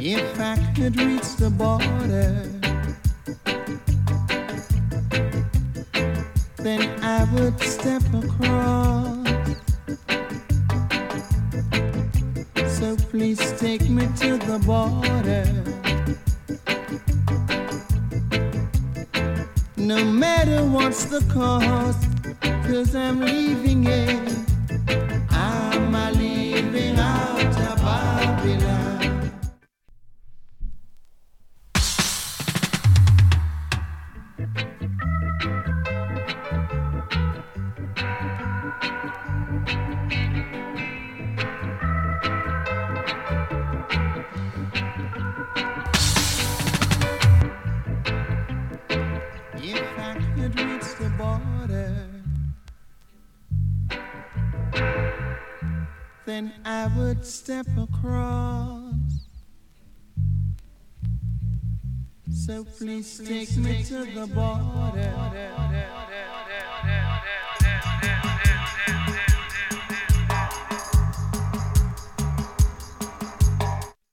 If I could reach the border, then I would step across. So please take me to the border. No matter what's the cost, 'cause I'm leaving it. I'm leaving out of Babylon. If I could reach the border, then I would step across. So please take me to the border.